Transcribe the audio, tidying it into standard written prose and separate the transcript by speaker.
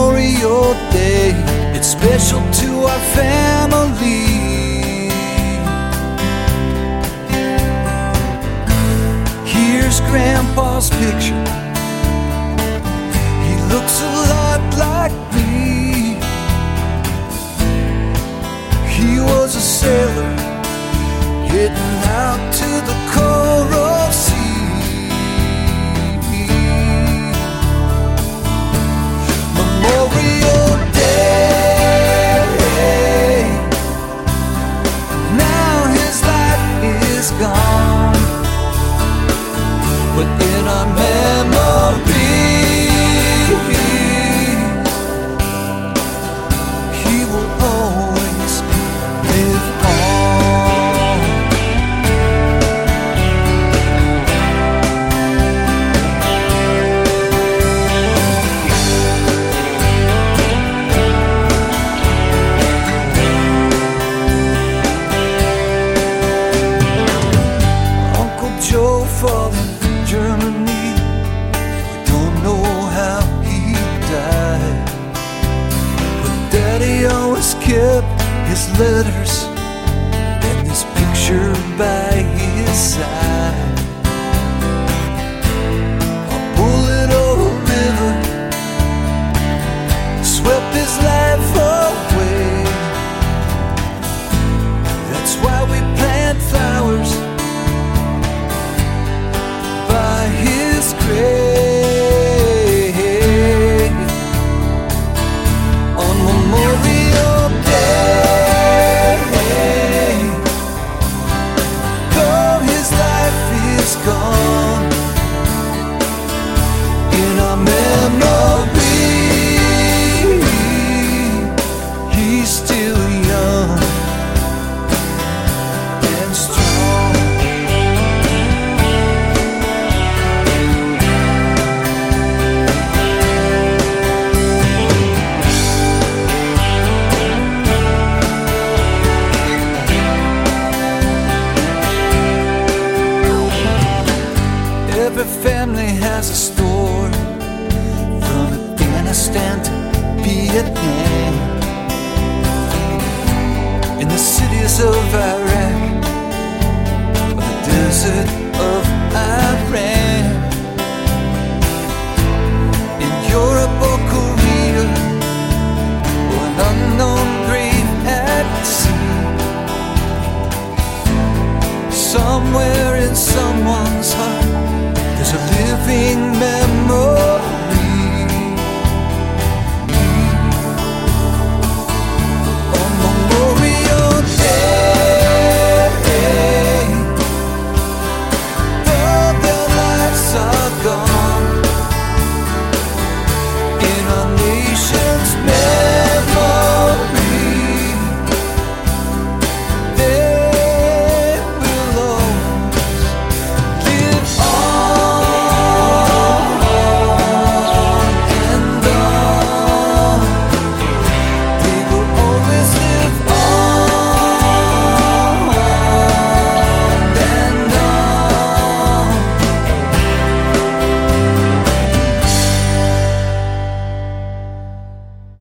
Speaker 1: Memorial Day, it's special to our family. Here's Grandpa's picture. He looks a lot like me. He was a sailor heading out to the coral sea. Memorial Day, now his life is gone, but in our memories, he will always live on. Uncle Joe fought in Germany. We don't know how he died, but Daddy always kept his letters and this picture by his side. A bullet over a river swept his life away. That's why we plant flowers by his grave on Memorial Day. Though his life is gone, in our memory, he's still young and strong. Every family has a story, from Afghanistan to Vietnam, in the cities of Iraq or the desert of Iran.